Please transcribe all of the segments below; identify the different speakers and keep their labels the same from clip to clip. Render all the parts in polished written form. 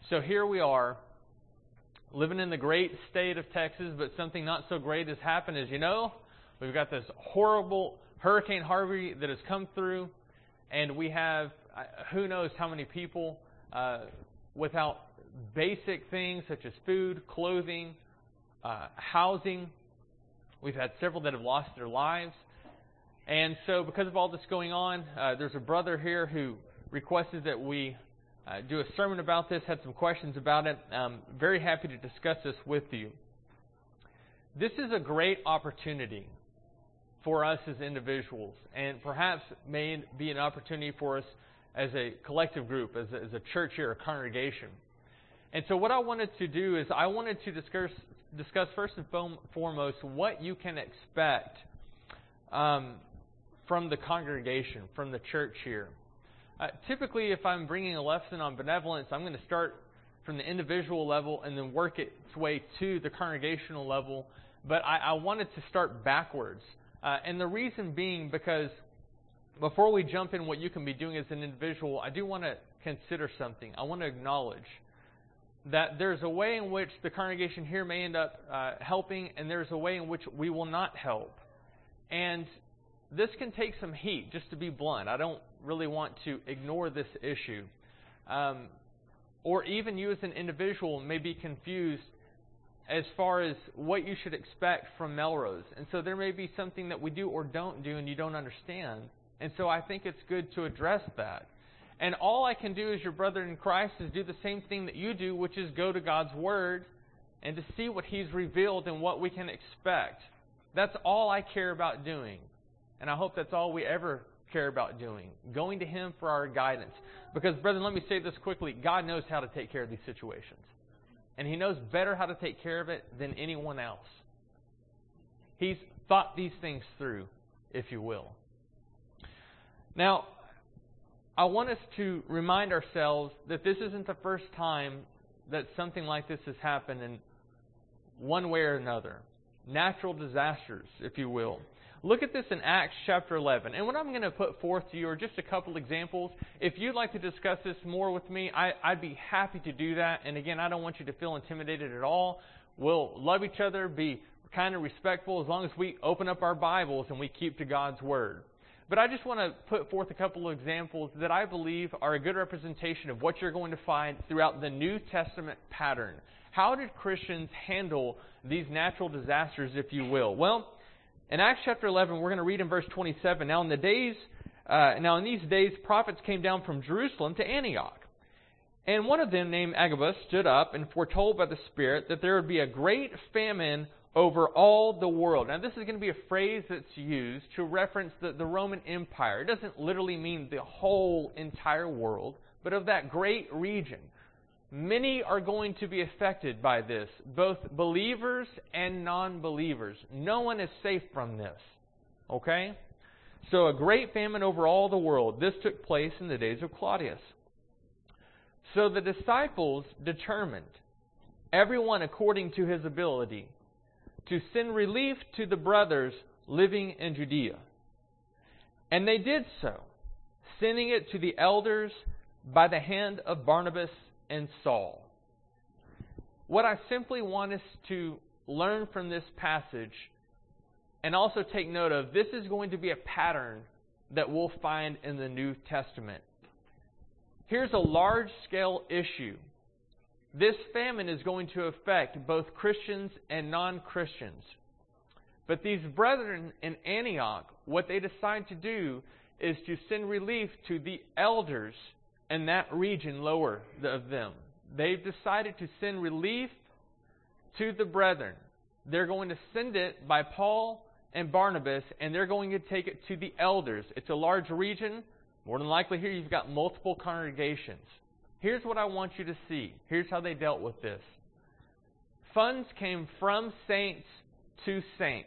Speaker 1: So here we are, living in the great state of Texas, but something not so great has happened. As you know, we've got this horrible Hurricane Harvey that has come through, and we have who knows how many people without basic things such as food, clothing, housing. We've had several that have lost their lives. And so because of all this going on, there's a brother here who requested that we do a sermon about this, had some questions about it. Very happy to discuss this with you. This is a great opportunity for us as individuals, and perhaps may be an opportunity for us as a collective group, as a church here, a congregation. And so what I wanted to do is I wanted to discuss first and foremost what you can expect from the congregation, from the church here. Typically, if I'm bringing a lesson on benevolence, I'm going to start from the individual level and then work its way to the congregational level. But I wanted to start backwards. And the reason being because before we jump in what you can be doing as an individual, I do want to consider something. I want to acknowledge that there's a way in which the congregation here may end up helping, and there's a way in which we will not help. And this can take some heat, just to be blunt. I don't really want to ignore this issue. Or even you as an individual may be confused as far as what you should expect from Melrose. And so there may be something that we do or don't do and you don't understand. And so I think it's good to address that. And all I can do as your brother in Christ is do the same thing that you do, which is go to God's Word and to see what He's revealed and what we can expect. That's all I care about doing. And I hope that's all we ever care about doing, going to Him for our guidance. Because, brethren, let me say this quickly. God knows how to take care of these situations. And He knows better how to take care of it than anyone else. He's thought these things through, if you will. Now, I want us to remind ourselves that this isn't the first time that something like this has happened in one way or another. Natural disasters, if you will. Look at this in Acts chapter 11. And what I'm going to put forth to you are just a couple examples. If you'd like to discuss this more with me, I'd be happy to do that. And again, I don't want you to feel intimidated at all. We'll love each other, be kind of respectful as long as we open up our Bibles and we keep to God's Word. But I just want to put forth a couple of examples that I believe are a good representation of what you're going to find throughout the New Testament pattern. How did Christians handle these natural disasters, if you will? Well, in Acts chapter 11, we're going to read in verse 27. Now in these days, prophets came down from Jerusalem to Antioch. And one of them, named Agabus, stood up and foretold by the Spirit that there would be a great famine over all the world. Now this is going to be a phrase that's used to reference the Roman Empire. It doesn't literally mean the whole entire world, but of that great region. Many are going to be affected by this, both believers and non-believers. No one is safe from this. Okay? So a great famine over all the world. This took place in the days of Claudius. So the disciples determined, everyone according to his ability, to send relief to the brothers living in Judea. And they did so, sending it to the elders by the hand of Barnabas and Saul. What I simply want us to learn from this passage and also take note of, this is going to be a pattern that we'll find in the New Testament. Here's a large-scale issue. This famine is going to affect both Christians and non-Christians. But these brethren in Antioch, what they decide to do is to send relief to the elders in that region lower of them. They've decided to send relief to the brethren. They're going to send it by Paul and Barnabas, and they're going to take it to the elders. It's a large region. More than likely here you've got multiple congregations. Here's what I want you to see. Here's how they dealt with this. Funds came from saints to saints.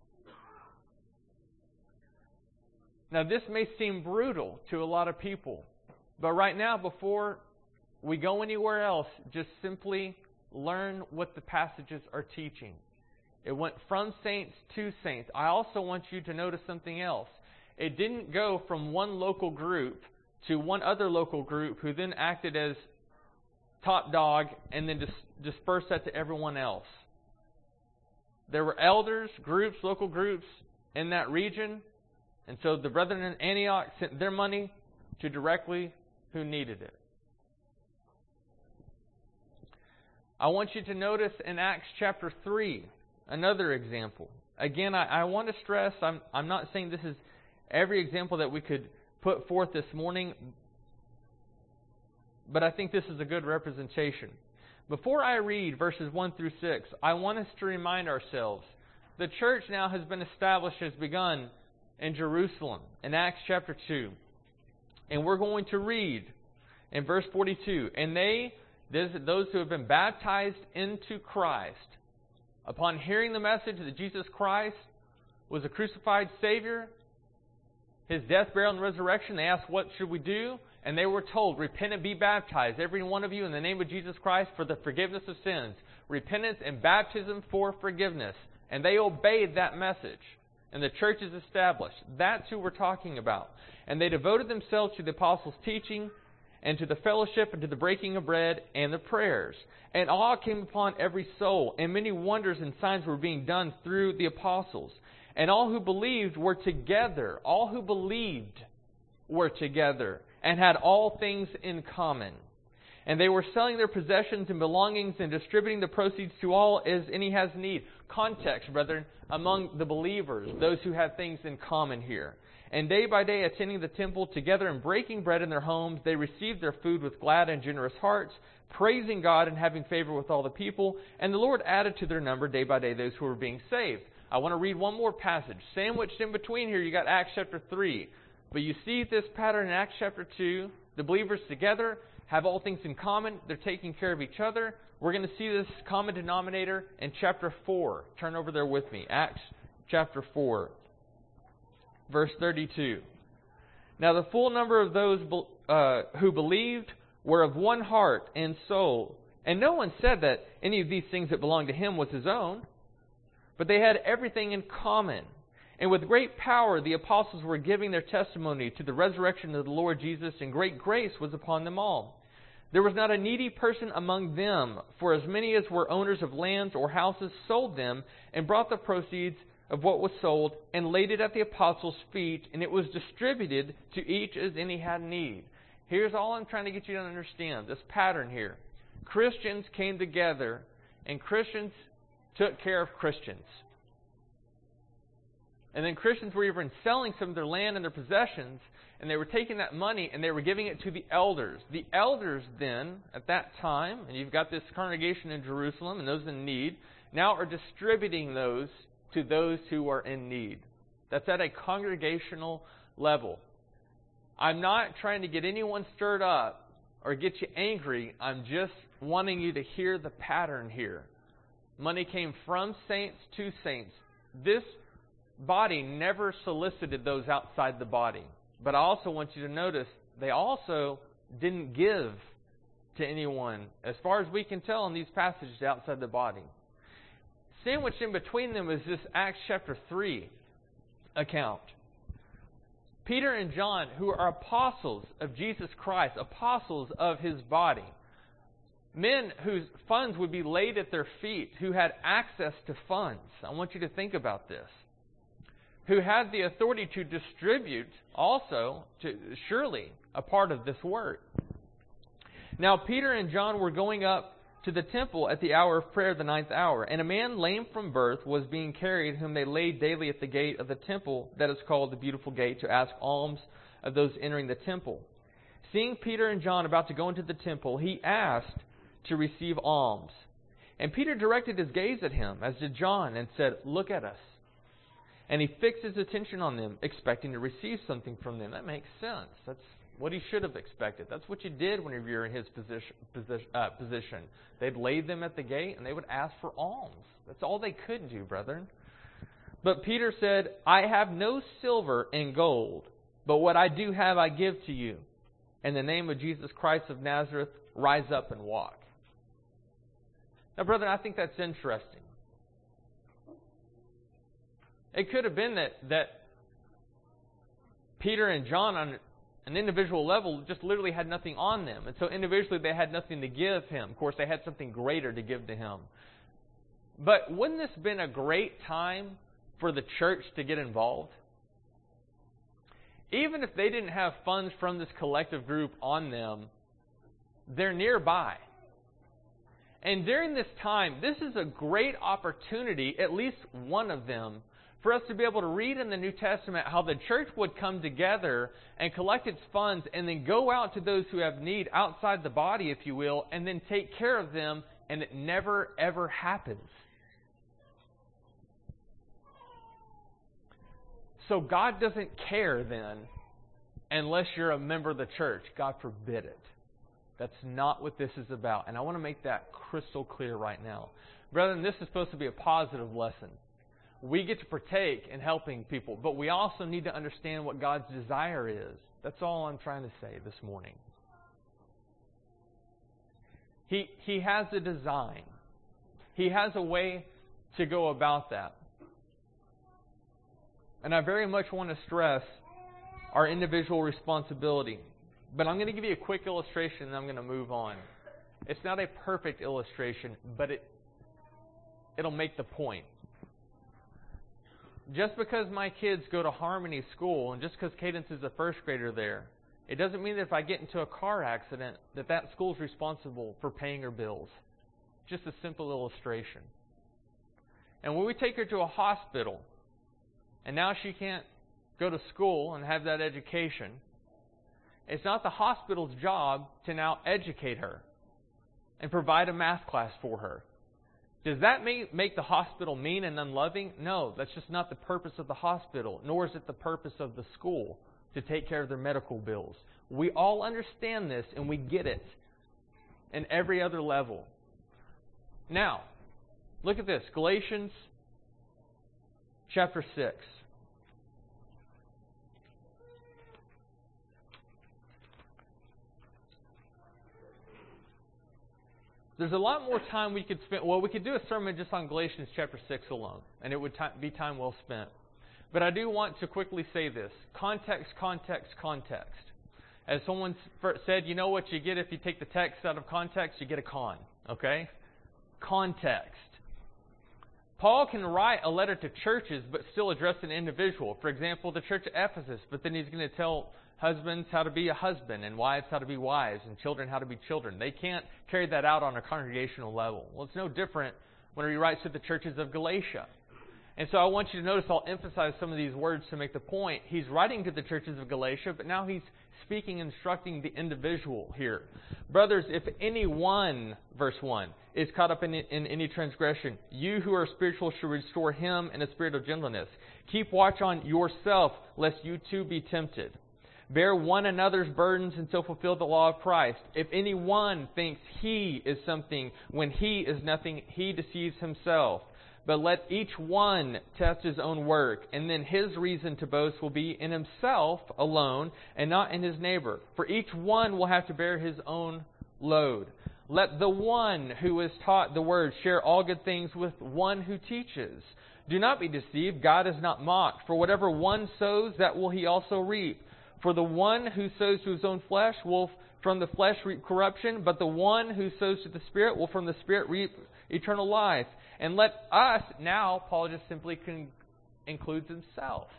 Speaker 1: Now this may seem brutal to a lot of people. But right now, before we go anywhere else, just simply learn what the passages are teaching. It went from saints to saints. I also want you to notice something else. It didn't go from one local group to one other local group who then acted as top dog, and then disperse that to everyone else. There were elders, groups, local groups in that region, and so the brethren in Antioch sent their money to directly who needed it. I want you to notice in Acts chapter 3, another example. Again, I want to stress, I'm not saying this is every example that we could put forth this morning, but I think this is a good representation. Before I read verses 1 through 6, I want us to remind ourselves, the church now has been established, has begun in Jerusalem, in Acts chapter 2. And we're going to read in verse 42, and those who have been baptized into Christ, upon hearing the message that Jesus Christ was a crucified Savior, His death, burial, and resurrection, they asked, what should we do? And they were told, repent and be baptized, every one of you, in the name of Jesus Christ for the forgiveness of sins. Repentance and baptism for forgiveness. And they obeyed that message. And the church is established. That's who we're talking about. And they devoted themselves to the apostles' teaching, and to the fellowship, and to the breaking of bread, and the prayers. And awe came upon every soul, and many wonders and signs were being done through the apostles. And all who believed were together. All who believed were together, and had all things in common. And they were selling their possessions and belongings, and distributing the proceeds to all as any has need. Context, brethren, among the believers, those who had things in common here. And day by day, attending the temple together and breaking bread in their homes, they received their food with glad and generous hearts, praising God and having favor with all the people. And the Lord added to their number day by day those who were being saved. I want to read one more passage. Sandwiched in between here, you got Acts chapter 3. But you see this pattern in Acts chapter 2. The believers together have all things in common. They're taking care of each other. We're going to see this common denominator in chapter 4. Turn over there with me. Acts chapter 4. Verse 32. Now the full number of those who believed were of one heart and soul. And no one said that any of these things that belonged to him was his own, but they had everything in common. And with great power the apostles were giving their testimony to the resurrection of the Lord Jesus, and great grace was upon them all. There was not a needy person among them, for as many as were owners of lands or houses sold them, and brought the proceeds of what was sold, and laid it at the apostles' feet, and it was distributed to each as any had need. Here's all I'm trying to get you to understand, this pattern here. Christians came together, and Christians took care of Christians. And then Christians were even selling some of their land and their possessions, and they were taking that money and they were giving it to the elders. The elders then, at that time, and you've got this congregation in Jerusalem and those in need, now are distributing those to those who are in need. That's at a congregational level. I'm not trying to get anyone stirred up or get you angry. I'm just wanting you to hear the pattern here. Money came from saints to saints. This body never solicited those outside the body. But I also want you to notice they also didn't give to anyone, as far as we can tell in these passages, outside the body. Sandwiched in between them is this Acts chapter 3 account. Peter and John, who are apostles of Jesus Christ, apostles of His body, men whose funds would be laid at their feet, who had access to funds. I want you to think about this. Who had the authority to distribute also, surely, a part of this work. Now Peter and John were going up to the temple at the hour of prayer, the 9th hour. And a man lame from birth was being carried, whom they laid daily at the gate of the temple, that is called the Beautiful Gate, to ask alms of those entering the temple. Seeing Peter and John about to go into the temple, he asked to receive alms. And Peter directed his gaze at him, as did John, and said, "Look at us." And he fixed his attention on them, expecting to receive something from them. That makes sense. That's what he should have expected. That's what you did whenever you're in his position. They'd lay them at the gate and they would ask for alms. That's all they could do, brethren. But Peter said, "I have no silver and gold, but what I do have I give to you. In the name of Jesus Christ of Nazareth, rise up and walk." Now, brethren, I think that's interesting. It could have been that Peter and John an individual level just literally had nothing on them. And so individually they had nothing to give him. Of course, they had something greater to give to him. But wouldn't this have been a great time for the church to get involved? Even if they didn't have funds from this collective group on them, they're nearby. And during this time, this is a great opportunity, at least one of them, for us to be able to read in the New Testament how the church would come together and collect its funds and then go out to those who have need outside the body, if you will, and then take care of them, and it never, ever happens. So God doesn't care then unless you're a member of the church. God forbid it. That's not what this is about. And I want to make that crystal clear right now. Brethren, this is supposed to be a positive lesson. We get to partake in helping people, but we also need to understand what God's desire is. That's all I'm trying to say this morning. He has a design. He has a way to go about that. And I very much want to stress our individual responsibility. But I'm going to give you a quick illustration and I'm going to move on. It's not a perfect illustration, but it'll make the point. Just because my kids go to Harmony School and just because Cadence is a first grader there, it doesn't mean that if I get into a car accident that school's responsible for paying her bills. Just a simple illustration. And when we take her to a hospital, and now she can't go to school and have that education, it's not the hospital's job to now educate her and provide a math class for her. Does that make the hospital mean and unloving? No, that's just not the purpose of the hospital, nor is it the purpose of the school to take care of their medical bills. We all understand this and we get it in every other level. Now, look at this, Galatians chapter 6. There's a lot more time we could spend. Well, we could do a sermon just on Galatians chapter 6 alone, and it would be time well spent. But I do want to quickly say this. Context, context, context. As someone said, you know what you get if you take the text out of context? You get a con. Okay? Context. Paul can write a letter to churches but still address an individual. For example, the church at Ephesus, but then he's going to tell husbands how to be a husband and wives how to be wives and children how to be children. They can't carry that out on a congregational level. Well, it's no different when he writes to the churches of Galatia. And so I want you to notice I'll emphasize some of these words to make the point. He's writing to the churches of Galatia, but now he's speaking, instructing the individual here. Brothers, if anyone, verse 1, is caught up in any transgression, you who are spiritual should restore him in a spirit of gentleness. Keep watch on yourself, lest you too be tempted. Bear one another's burdens and so fulfill the law of Christ. If anyone thinks he is something when he is nothing, he deceives himself. But let each one test his own work, and then his reason to boast will be in himself alone and not in his neighbor. For each one will have to bear his own load. Let the one who is taught the word share all good things with one who teaches. Do not be deceived, God is not mocked. For whatever one sows, that will he also reap. For the one who sows to his own flesh will from the flesh reap corruption, but the one who sows to the Spirit will from the Spirit reap eternal life. And let us, now, Paul just simply includes himself.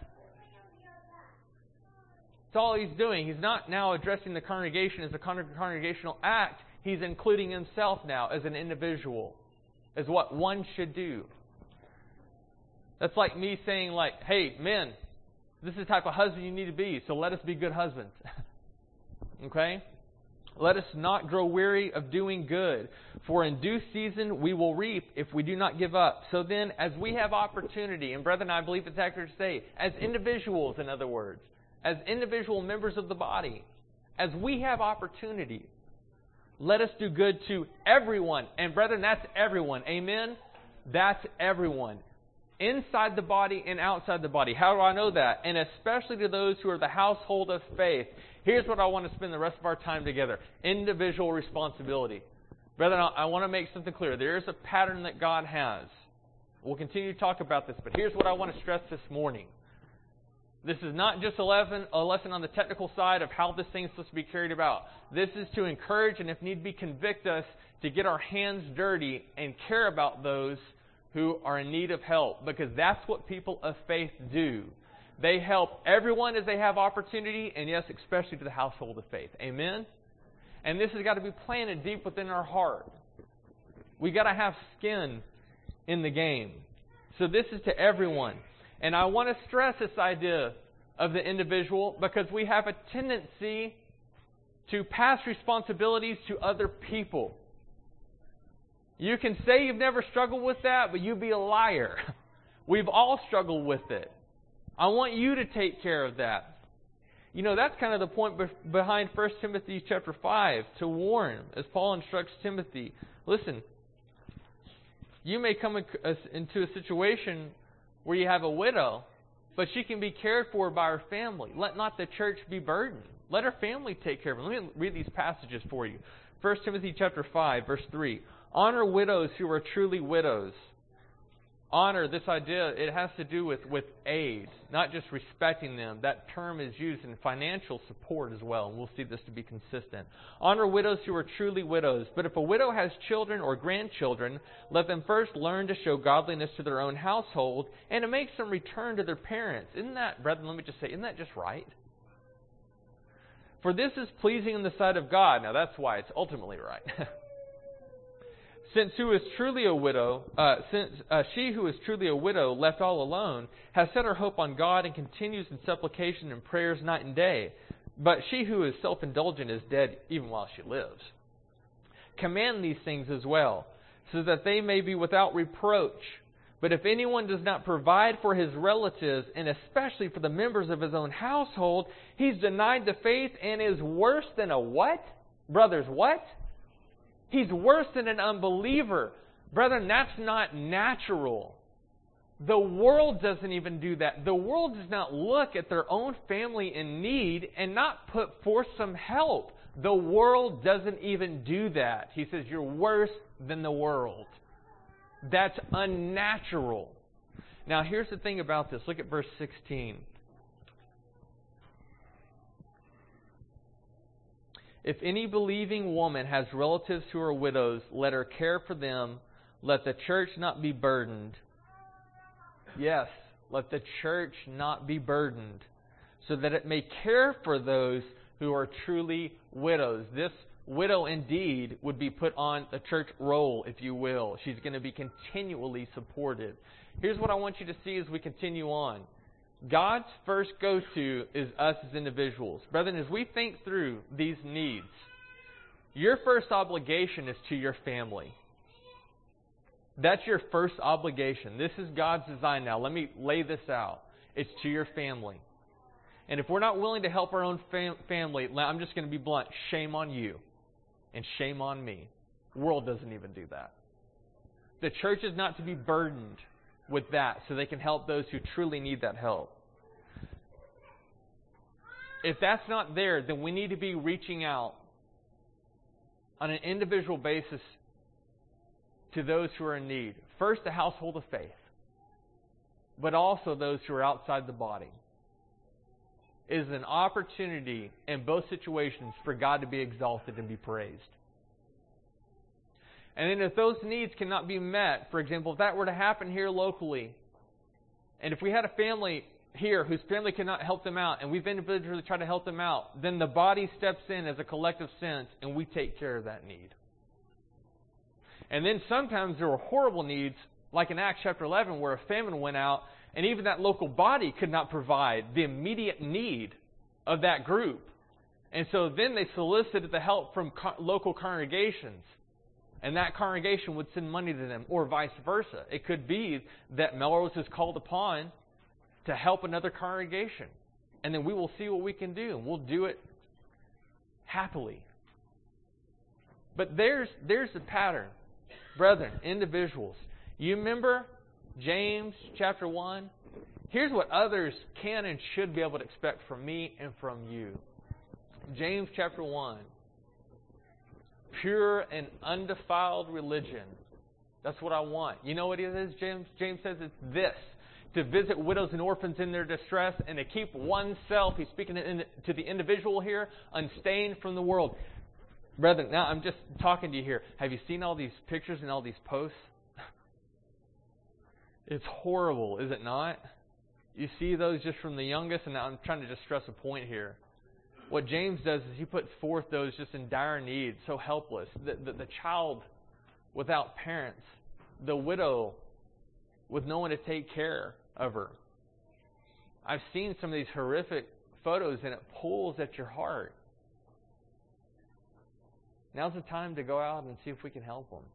Speaker 1: That's all he's doing. He's not now addressing the congregation as a congregational act. He's including himself now as an individual, as what one should do. That's like me saying, like, hey, men, this is the type of husband you need to be, so let us be good husbands. Okay? Let us not grow weary of doing good, for in due season we will reap if we do not give up. So then, as we have opportunity, and brethren, I believe it's accurate to say, as individuals, in other words, as individual members of the body, as we have opportunity, let us do good to everyone. And brethren, that's everyone. Amen? That's everyone. Inside the body and outside the body. How do I know that? And especially to those who are the household of faith. Here's what I want to spend the rest of our time together. Individual responsibility. Brethren, I want to make something clear. There is a pattern that God has. We'll continue to talk about this, but here's what I want to stress this morning. This is not just a lesson on the technical side of how this thing is supposed to be carried about. This is to encourage and, if need be, convict us to get our hands dirty and care about those who are in need of help, because that's what people of faith do. They help everyone as they have opportunity, and yes, especially to the household of faith. Amen? And this has got to be planted deep within our heart. We got to have skin in the game. So this is to everyone. And I want to stress this idea of the individual, because we have a tendency to pass responsibilities to other people. You can say you've never struggled with that, but you'd be a liar. We've all struggled with it. I want you to take care of that. You know, that's kind of the point behind 1 Timothy chapter 5, to warn, as Paul instructs Timothy. Listen, you may come into a situation where you have a widow, but she can be cared for by her family. Let not the church be burdened. Let her family take care of her. Let me read these passages for you. 1 Timothy chapter 5, verse 3. Honor widows who are truly widows. Honor, this idea, it has to do with aid, not just respecting them. That term is used in financial support as well, and we'll see this to be consistent. Honor widows who are truly widows. But if a widow has children or grandchildren, let them first learn to show godliness to their own household and to make some return to their parents. Isn't that, brethren, let me just say, isn't that just right? For this is pleasing in the sight of God. Now that's why it's ultimately right. Since she who is truly a widow, left all alone, has set her hope on God and continues in supplication and prayers night and day. But she who is self-indulgent is dead even while she lives. Command these things as well, so that they may be without reproach. But if anyone does not provide for his relatives, and especially for the members of his own household, he's denied the faith and is worse than a what? Brothers, what? He's worse than an unbeliever. Brethren, that's not natural. The world doesn't even do that. The world does not look at their own family in need and not put forth some help. The world doesn't even do that. He says, you're worse than the world. That's unnatural. Now, here's the thing about this. Look at verse 16. If any believing woman has relatives who are widows, let her care for them. Let the church not be burdened. Yes, let the church not be burdened, so that it may care for those who are truly widows. This widow indeed would be put on a church roll, if you will. She's going to be continually supported. Here's what I want you to see as we continue on. God's first go-to is us as individuals. Brethren, as we think through these needs, your first obligation is to your family. That's your first obligation. This is God's design now. Let me lay this out. It's to your family. And if we're not willing to help our own family, I'm just going to be blunt. Shame on you. And shame on me. The world doesn't even do that. The church is not to be burdened with that so they can help those who truly need that help. If that's not there, then we need to be reaching out on an individual basis to those who are in need. First, the household of faith, but also those who are outside the body. It is an opportunity in both situations for God to be exalted and be praised. And then if those needs cannot be met, for example, if that were to happen here locally, and if we had a family here whose family cannot help them out, and we've individually tried to help them out, then the body steps in as a collective sense, and we take care of that need. And then sometimes there were horrible needs, like in Acts chapter 11, where a famine went out, and even that local body could not provide the immediate need of that group. And so then they solicited the help from local congregations. And that congregation would send money to them, or vice versa. It could be that Melrose is called upon to help another congregation. And then we will see what we can do, and we'll do it happily. But there's the pattern. Brethren, individuals. You remember James chapter 1? Here's what others can and should be able to expect from me and from you. James chapter 1. Pure and undefiled religion. That's what I want. You know what it is? James says it's this. to visit widows and orphans in their distress, and to keep oneself, he's speaking to the individual here, unstained from the world. Brethren, now I'm just talking to you here. Have you seen all these pictures and all these posts? It's horrible, is it not? You see those just from the youngest, and I'm trying to just stress a point here. What James does is he puts forth those just in dire need, so helpless. The child without parents, the widow with no one to take care of her. I've seen some of these horrific photos, and it pulls at your heart. Now's the time to go out and see if we can help them.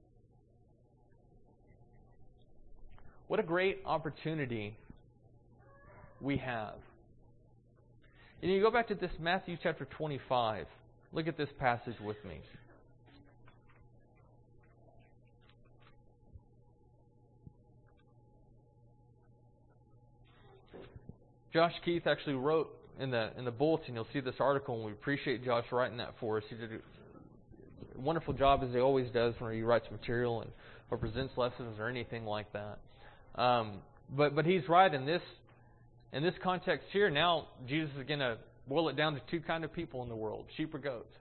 Speaker 1: What a great opportunity we have. And you go back to this Matthew chapter 25. Look at this passage with me. Josh Keith actually wrote in the bulletin, you'll see this article, and we appreciate Josh writing that for us. He did a wonderful job, as he always does, when he writes material or presents lessons or anything like that. But he's right in this context here. Now Jesus is going to boil it down to two kind of people in the world: sheep or goats.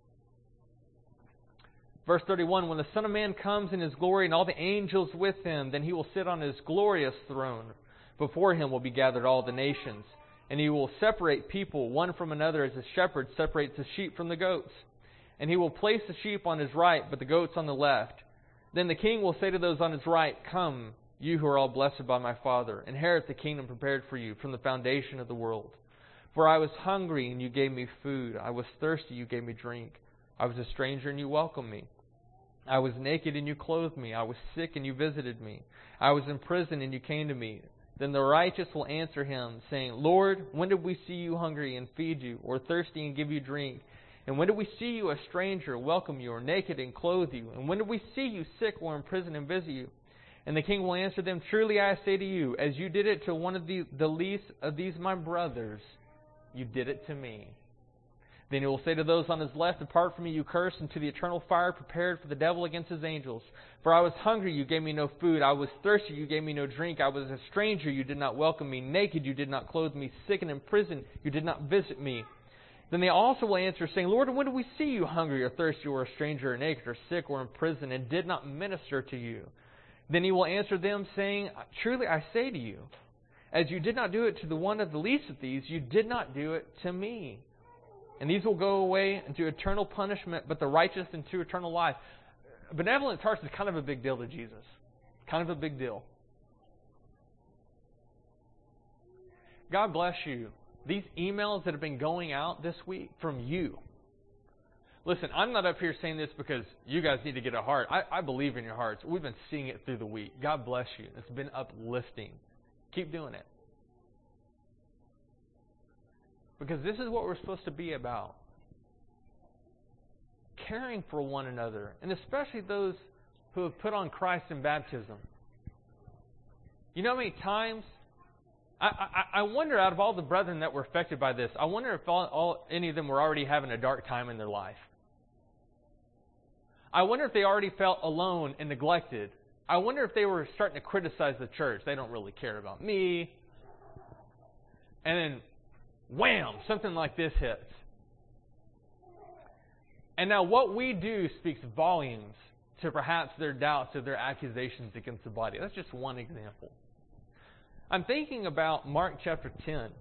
Speaker 1: Verse 31, when the Son of Man comes in His glory and all the angels with Him, then He will sit on His glorious throne. Before Him will be gathered all the nations, and He will separate people one from another as a shepherd separates the sheep from the goats. And He will place the sheep on His right, but the goats on the left. Then the King will say to those on His right, "Come, you who are all blessed by my Father, inherit the kingdom prepared for you from the foundation of the world. For I was hungry, and you gave me food. I was thirsty, you gave me drink. I was a stranger, and you welcomed me. I was naked, and you clothed me. I was sick, and you visited me. I was in prison, and you came to me." Then the righteous will answer Him, saying, "Lord, when did we see you hungry and feed you, or thirsty and give you drink? And when did we see you a stranger, welcome you, or naked and clothe you? And when did we see you sick or in prison and visit you?" And the King will answer them, "Truly I say to you, as you did it to one of the least of these my brothers, you did it to me." Then He will say to those on His left, "Depart from me, you cursed, into the eternal fire prepared for the devil against his angels. For I was hungry, you gave me no food. I was thirsty, you gave me no drink. I was a stranger, you did not welcome me. Naked, you did not clothe me. Sick and in prison, you did not visit me." Then they also will answer, saying, "Lord, when did we see you hungry or thirsty or a stranger or naked or sick or in prison and did not minister to you?" Then He will answer them, saying, "Truly I say to you, as you did not do it to the one of the least of these, you did not do it to me." And these will go away into eternal punishment, but the righteous into eternal life. Benevolence hearts is kind of a big deal to Jesus. Kind of a big deal. God bless you. These emails that have been going out this week from you. Listen, I'm not up here saying this because you guys need to get a heart. I believe in your hearts. We've been seeing it through the week. God bless you. It's been uplifting. Keep doing it. Because this is what we're supposed to be about. Caring for one another, and especially those who have put on Christ in baptism. You know how many times, I wonder, out of all the brethren that were affected by this, I wonder if any of them were already having a dark time in their life. I wonder if they already felt alone and neglected. I wonder if they were starting to criticize the church. They don't really care about me. And then, wham, something like this hits. And now what we do speaks volumes to perhaps their doubts or their accusations against the body. That's just one example. I'm thinking about Mark chapter 10.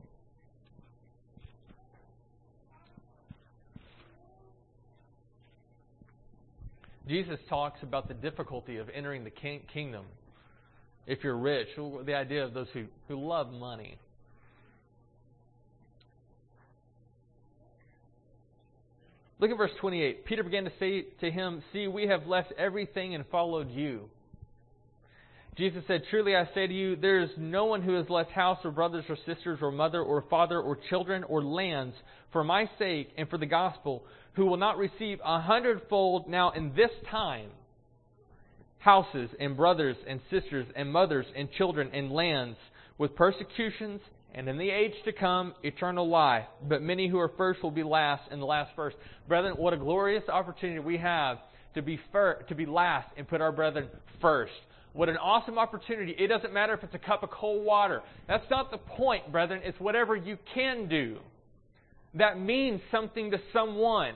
Speaker 1: Jesus talks about the difficulty of entering the kingdom if you're rich. The idea of those who love money. Look at verse 28. Peter began to say to him, "See, we have left everything and followed you." Jesus said, "Truly I say to you, there is no one who has left house or brothers or sisters or mother or father or children or lands for my sake and for the gospel, who will not receive 100-fold now in this time, houses and brothers and sisters and mothers and children and lands, with persecutions, and in the age to come, eternal life. But many who are first will be last, and the last first." Brethren, what a glorious opportunity we have to be last and put our brethren first. What an awesome opportunity. It doesn't matter if it's a cup of cold water. That's not the point, brethren. It's whatever you can do that means something to someone.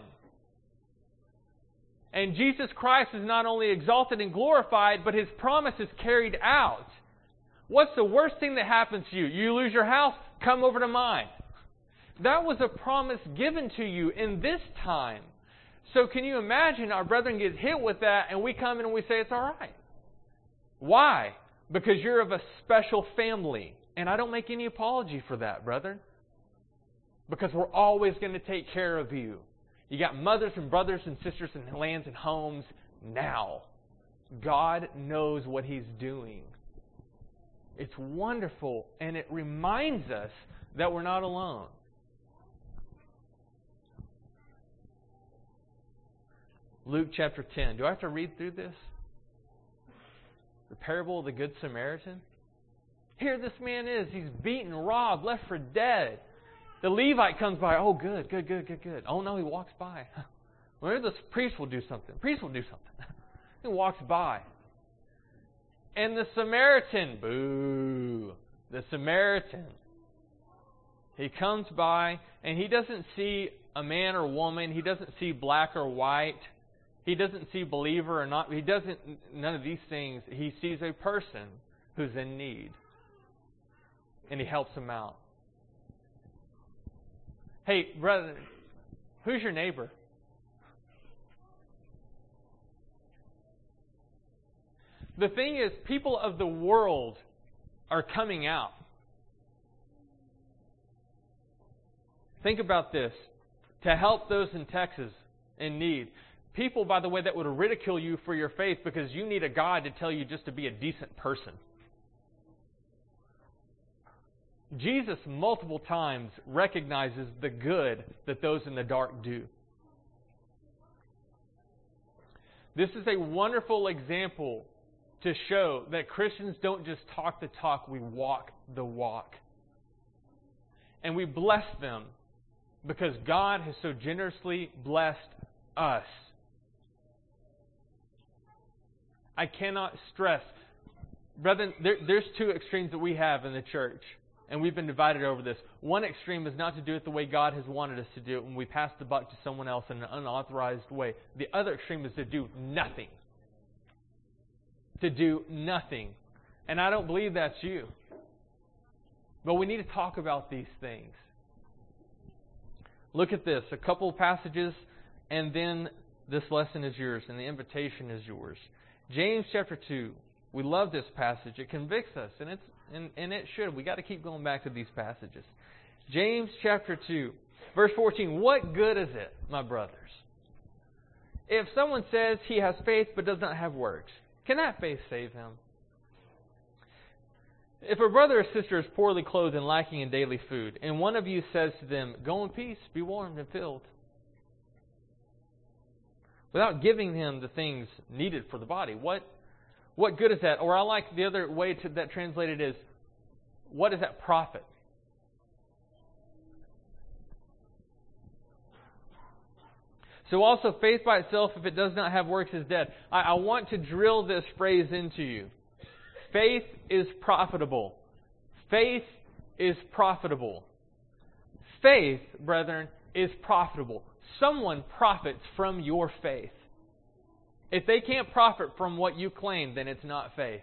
Speaker 1: And Jesus Christ is not only exalted and glorified, but His promise is carried out. What's the worst thing that happens to you? You lose your house? Come over to mine. That was a promise given to you in this time. So can you imagine our brethren get hit with that and we come in and we say it's all right? Why? Because you're of a special family. And I don't make any apology for that, brethren. Because we're always going to take care of you. You got mothers and brothers and sisters and lands and homes now. God knows what He's doing. It's wonderful, and it reminds us that we're not alone. Luke chapter 10. Do I have to read through this? The parable of the Good Samaritan. Here this man is. He's beaten, robbed, left for dead. The Levite comes by. Oh, good. Oh, no, he walks by. Well, maybe the priest will do something. He walks by. And the Samaritan, boo, the Samaritan, he comes by and he doesn't see a man or woman. He doesn't see black or white. He doesn't see believer or not. He doesn't, none of these things. He sees a person who's in need. And he helps him out. Hey, brother, who's your neighbor? The thing is, people of the world are coming out. Think about this. To help those in Texas in need. People, by the way, that would ridicule you for your faith because you need a God to tell you just to be a decent person. Jesus multiple times recognizes the good that those in the dark do. This is a wonderful example to show that Christians don't just talk the talk, we walk the walk. And we bless them because God has so generously blessed us. I cannot stress, brethren, there's two extremes that we have in the church. And we've been divided over this. One extreme is not to do it the way God has wanted us to do it when we pass the buck to someone else in an unauthorized way. The other extreme is to do nothing. To do nothing. And I don't believe that's you. But we need to talk about these things. Look at this. A couple of passages, and then this lesson is yours, and the invitation is yours. James chapter 2. We love this passage. It convicts us, and it should. We got to keep going back to these passages. James chapter 2, verse 14. What good is it, my brothers, if someone says he has faith but does not have works? Can that faith save him? If a brother or sister is poorly clothed and lacking in daily food, and one of you says to them, "Go in peace, be warmed and filled," without giving him the things needed for the body, what good is that? Or I like the other way that translated is, what does that profit? So also, faith by itself, if it does not have works, is dead. I want to drill this phrase into you. Faith is profitable. Faith is profitable. Faith, brethren, is profitable. Someone profits from your faith. If they can't profit from what you claim, then it's not faith.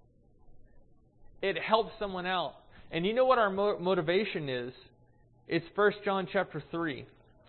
Speaker 1: It helps someone out. And you know what our motivation is? It's 1 John chapter 3.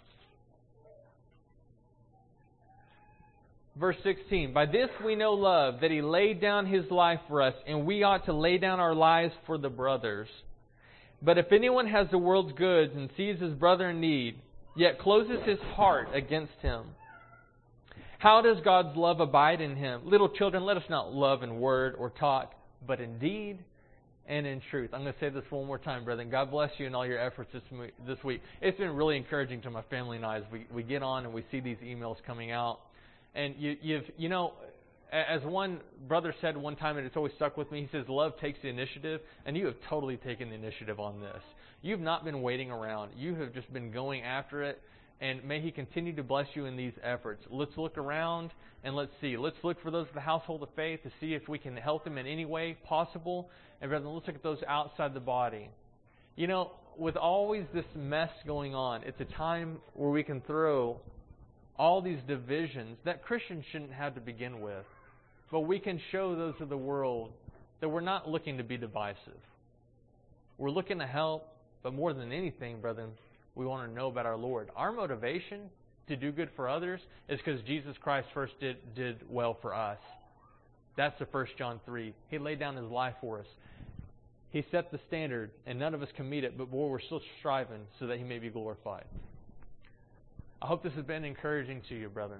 Speaker 1: Verse 16. By this we know love, that He laid down His life for us, and we ought to lay down our lives for the brothers. But if anyone has the world's goods and sees his brother in need, yet closes his heart against him, how does God's love abide in him? Little children, let us not love in word or talk, but in deed and in truth. I'm going to say this one more time, brethren. God bless you in all your efforts this week. It's been really encouraging to my family and I as we get on and we see these emails coming out. And you know, as one brother said one time, and it's always stuck with me, he says, love takes the initiative, and you have totally taken the initiative on this. You've not been waiting around. You have just been going after it. And may He continue to bless you in these efforts. Let's look around and let's see. Let's look for those of the household of faith to see if we can help them in any way possible. And brethren, let's look at those outside the body. You know, with always this mess going on, it's a time where we can throw all these divisions that Christians shouldn't have to begin with. But we can show those of the world that we're not looking to be divisive. We're looking to help, but more than anything, brethren, we want to know about our Lord. Our motivation to do good for others is because Jesus Christ first did well for us. That's the 1 John 3. He laid down His life for us. He set the standard, and none of us can meet it, but boy, we're still striving so that He may be glorified. I hope this has been encouraging to you, brethren.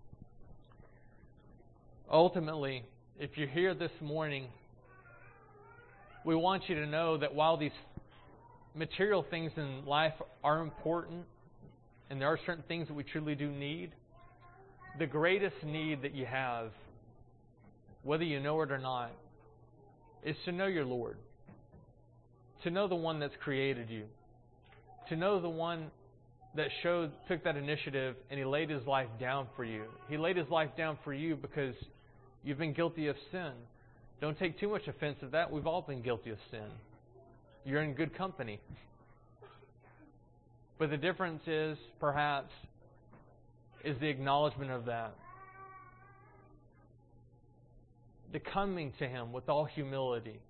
Speaker 1: Ultimately, if you're here this morning, we want you to know that while these material things in life are important, and there are certain things that we truly do need, the greatest need that you have, whether you know it or not, is to know your Lord. To know the one that's created you. To know the one that took that initiative and He laid His life down for you. He laid His life down for you because you've been guilty of sin. Don't take too much offense at that. We've all been guilty of sin. You're in good company. But the difference is, perhaps, is the acknowledgement of that. The coming to Him with all humility.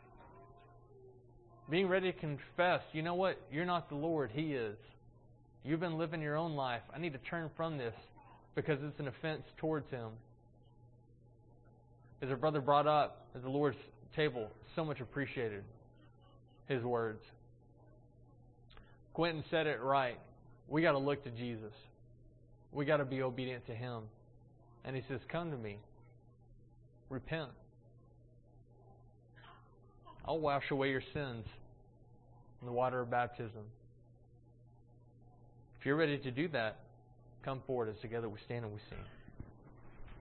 Speaker 1: Being ready to confess, you know what? You're not the Lord. He is. You've been living your own life. I need to turn from this because it's an offense towards Him. As our brother brought up at the Lord's table, so much appreciated his words. Quentin said it right. We got to look to Jesus. We got to be obedient to Him. And He says, come to me. Repent. I'll wash away your sins in the water of baptism. If you're ready to do that, come forward as together we stand and we sing.